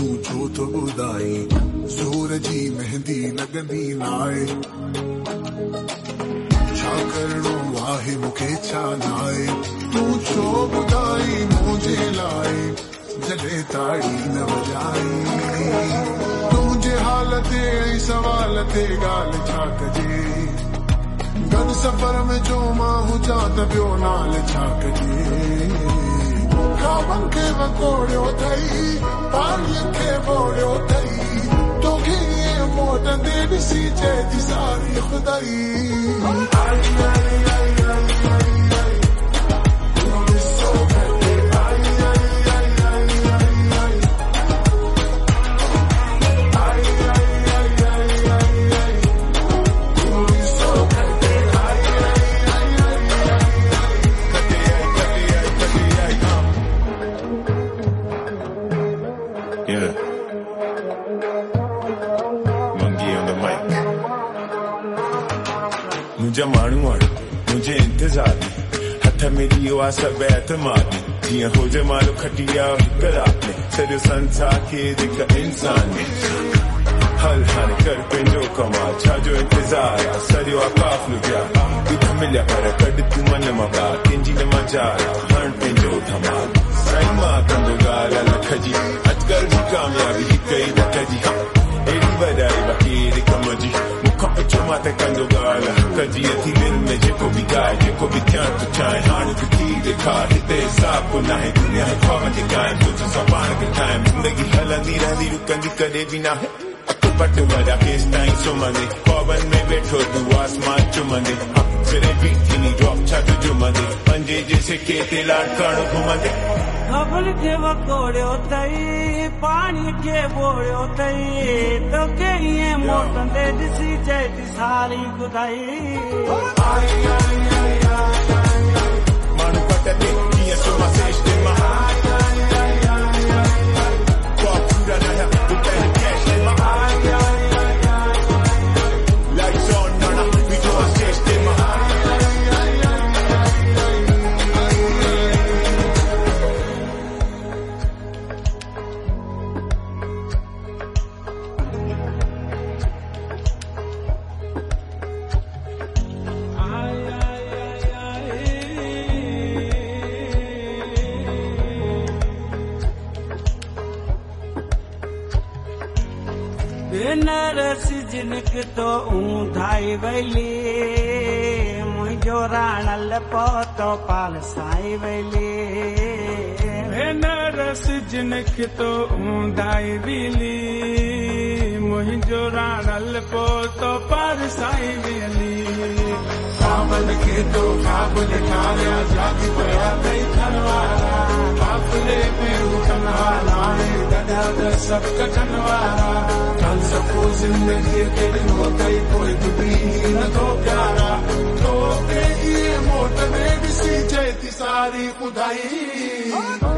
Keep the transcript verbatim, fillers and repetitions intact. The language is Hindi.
तू छो तो ॿुधाई ज़ोर जी मेहंदी लॻंदी नाहे छा करणो आहे मूंखे छा नाहे तू छो ॿुधाई मुंहिंजे लाइ जॾहिं ताड़ी न वॼाई तुंहिंजे हाल ते ऐं सवाल ते ॻाल्हि छा कजे गॾु सफ़र में जो मां हुजां त ॿियो नाल छा कजे ख़्वाबनि खे वकोड़ियो अथई पाणीअ खे ॿोड़ियो अथई तोखे ईअं मोटंदे ॾिसी चए थी सारी ख़ुदाई मुंहिंजा माण्हू आहिनि मुंहिंजे इंतज़ार हथ में ॾियो आहे सभु एतमाद जीअं हुजे मालो खटी विया हिकु राति में सॼो संसार खे हिकु इंसान में हल हाणे कर पंहिंजो कमाल छाजो इंतज़ार आहे सॼो आहे काफ़िलो प्यार ॾुख मिलिया पर कॾहिं तूं मन मां ॿार कंहिंजी न मचार हण पंहिंजो धमाल साईं मां कंदो ॻाल्हि लख जी अॼुकल्ह जी कामयाबी हिकु ई लख जी एॾी वॾाई बाक़ी कम जी मूंखां पुछो मां त कंदो ॻाल्हि हक़ जी अथी दिलि में जेको बि ॻाए जेको बि थियां थो चाहे हाणे तूं थी ॾेखार हिते हिसाब को नाहे दुनिया ख़्वाब खे क़ाइम तुंहिंजो सां पाण खे ठाहिम ज़िंदगी हलंदी रहंदी रुकंदी कॾहिं बि नाहे पट वॾा केसि ताईं सुम्हंदे ख़्वाबनि में वेठो तूं आसमान चुमंदे सिरे बि थींदी ड्रॉप छा तूं जुमंदे पंजे जे सिके ते लाड करणु घुमंदे ख़बर खे वकोड़ियो अथई पाणी खे ॿोड़ियो अथई तोखे ईअं मोटंदे ॾिसी चए थी सारी ख़ुदाई माण्हू पट ते कीअं सुम्हां सेश ते मां ख़्वाब पूरा न थिया ॿुधाए कैश ते मां लाइट्स ऑन नाना बीठो आहे स्टेज ते मां नरस जिनक तो ऊंधाई वैली मुंहिंजो राणल पतो पाल साई वैली नरस जिनक तो ऊंधाई वैली मुंहिंजो राणल पतो पाल साई वैली ख़्वाबनि खे तो ख़्वाब ॾेखारिया जागी पिया अथई खनवारा काफ़िले में रूठनि वारा गॾा त सभु कटनि वारा कल सभु ज़िंदगीअ खे ॾिनो अथई कोई बि नथो प्यारा तोखे इहे मोट में ॾिसी चए थी सारी ॿुधाई